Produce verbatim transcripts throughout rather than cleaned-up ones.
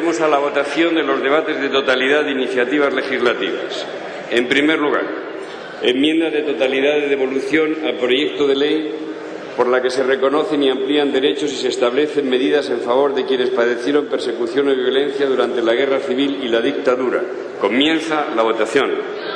Procedemos a la votación de los debates de totalidad de iniciativas legislativas. En primer lugar, enmienda de totalidad de devolución al proyecto de ley por la que se reconocen y amplían derechos y se establecen medidas en favor de quienes padecieron persecución o violencia durante la guerra civil y la dictadura. Comienza la votación.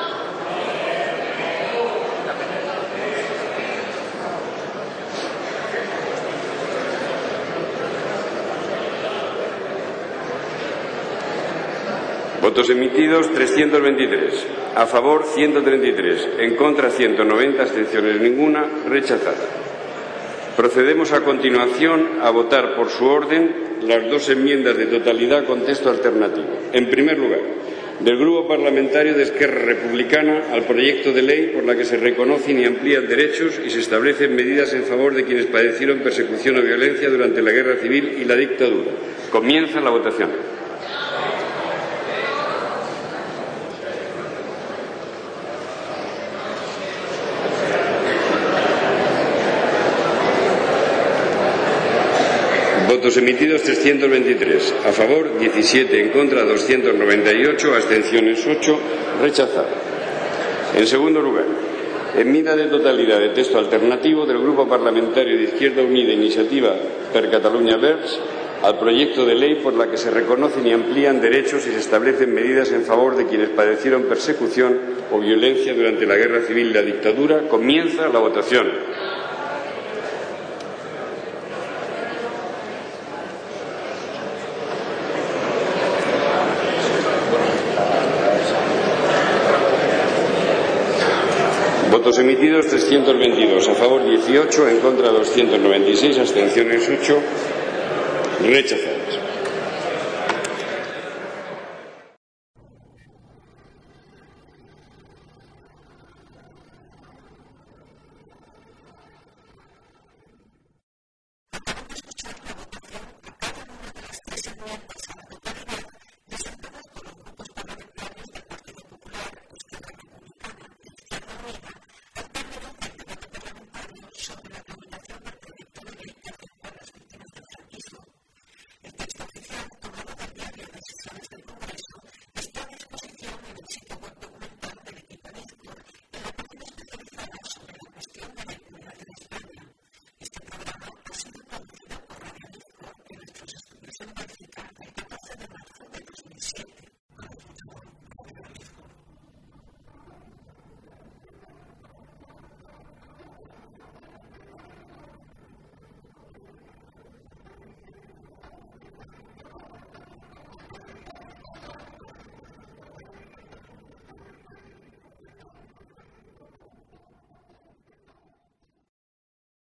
Votos emitidos trescientos veintitrés, a favor ciento treinta y tres, en contra ciento noventa, abstenciones ninguna, rechazada. Procedemos a continuación a votar por su orden las dos enmiendas de totalidad con texto alternativo. En primer lugar, del Grupo Parlamentario de Esquerra Republicana al proyecto de ley por la que se reconocen y amplían derechos y se establecen medidas en favor de quienes padecieron persecución o violencia durante la guerra civil y la dictadura. Comienza la votación. Votos emitidos trescientos veintitrés, a favor diecisiete, en contra doscientos noventa y ocho, abstenciones ocho, rechazado. En segundo lugar, enmienda de totalidad de texto alternativo del Grupo Parlamentario de Izquierda Unida e Iniciativa per Catalunya Verds al proyecto de ley por la que se reconocen y amplían derechos y se establecen medidas en favor de quienes padecieron persecución o violencia durante la guerra civil y la dictadura. Comienza la votación. Votos emitidos trescientos veintidós, a favor dieciocho, en contra doscientos noventa y seis, abstenciones ocho, rechazado.